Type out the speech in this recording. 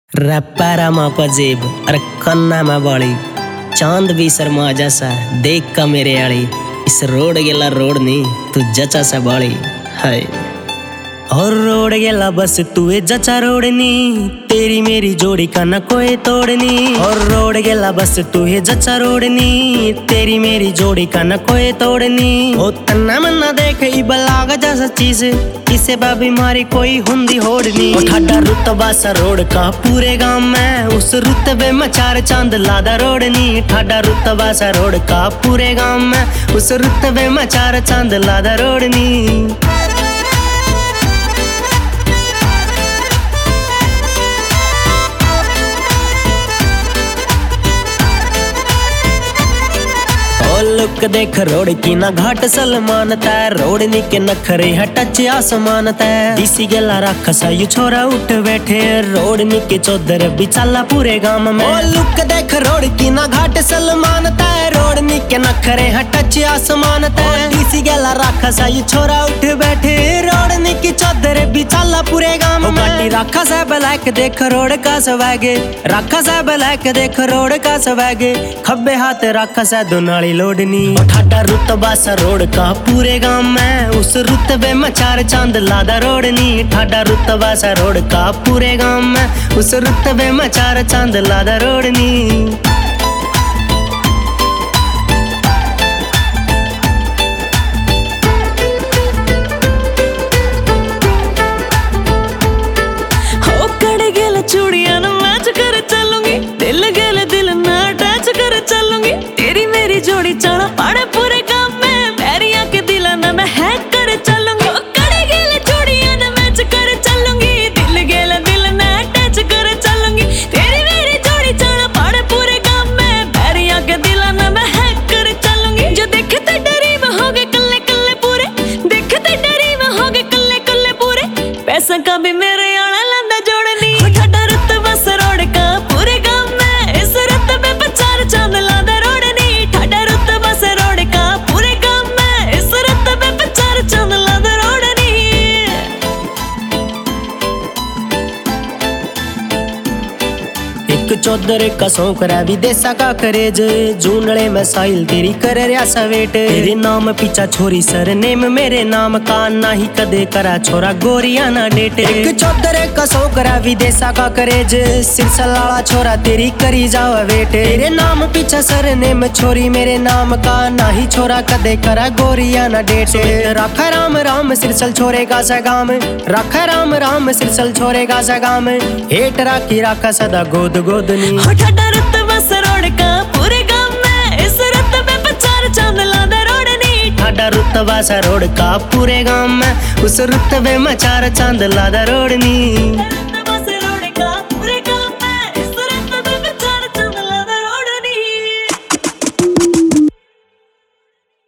रप्पारामा पजेब अरे कन्ना में बड़ी चांद भी शर्मा जैसा देख का मेरे आड़ी इस रोड गेला रोड नी तू जचा सा बड़ी है और रोड गेला बस तू जचा रोडनी तेरी मेरी जोड़ी का न कोई तोड़नी और रोड गेला बस तू जचा रोडनी तेरी मेरी जोड़ी का न कोई तोड़नी ओ तन्ना मन्ना देख बलाग जैसा चीज इसे बाबी मारी कोई हुंदी होड़नी ठाडा रुतबा सा रोड का पूरे गांव में उस रुतबे में चार चांद लादा रोडनी ठाडा रुतबा सा रोड का पूरे गांव में उस रुतबे में चार चांद लादा रोडनी। लुक देख रोड की ना घाट सलमान तय रोडनी के नखरे है टच आसमान तय इसी गेला रख सयू छोरा उठ बैठे रोडनी के चौधर बिचाला पूरे गांव में। ओ लुक देख रोड की ना घाट सलमान तय रोडनी के नखरे है टच आसमान तय इसी गेला रख सयू छोरा उठ बैठे रोडनी की चौधर बिचाला पूरे गांव में। गाड़ी रखा सा ब्लैक देख रोड का सवागे रखा सा ब्लैक देख रोड का सवागे खब्बे हाथ रखा सा दोनाली लोडनी ठाडा रुतबा सा रोड का पूरे गांव में उस रुतबे में चार चांद लादा रोडनी ठाडा रुतबा सा रोड का पूरे गांव में उस रुतबे में चार चांद लादा रोडनी। चूड़ियां ना मैच कर चलूंगी दिल गेले दिल ना अटैच कर चलूंगी तेरी मेरी जोड़ी चढ़ा पाड़े पूरे काम में पैरिया के दिल ना मैं हैक कर चलूंगी कड़े गेले चूड़ियां ना मैच कर चलूंगी दिल गेले दिल ना अटैच कर चलूंगी तेरी मेरी जोड़ी चढ़ा पाड़े पूरे काम में पैरिया के दिल ना मैं हैक कर चलूंगी जो देखते डरी में हो गए कल्ले कल्ले पूरे देखते डरी में हो गए कल्ले कल्ले पूरे पैसा का भी मेरे आना लंदा जोड़नी चौधर का सोकरा विदेशा का करेज जूनड़े में साइल तेरी कर रियासा वेट तेरे नाम पीछा छोरी सर नेम मेरे नाम का ना ही कदे करा छोरा गोरिया ना डेट एक चौधर का सोकरा विदेशा का करेज सिलसिला छोरा तेरी करी जावा वेट तेरे नाम पीछा सर नेम छोरी मेरे नाम का ना ही छोरा कदे करा गोरिया ना डेट रखा राम राम सिरसल छोरे का सगाम रखा राम राम सिरसल छोरे का सगाम हेट राखी राखा सदा गोद गोद ठाडा रुतबा सा रोड का पूरे गांव में इस रुतबे पे चार चांद लादा रोडनी ठाडा रुतबा सा रोड का पूरे गांव में उस रुतबे में चार चांद लादा रोडनी। रुतबा सा रोड का पूरे गांव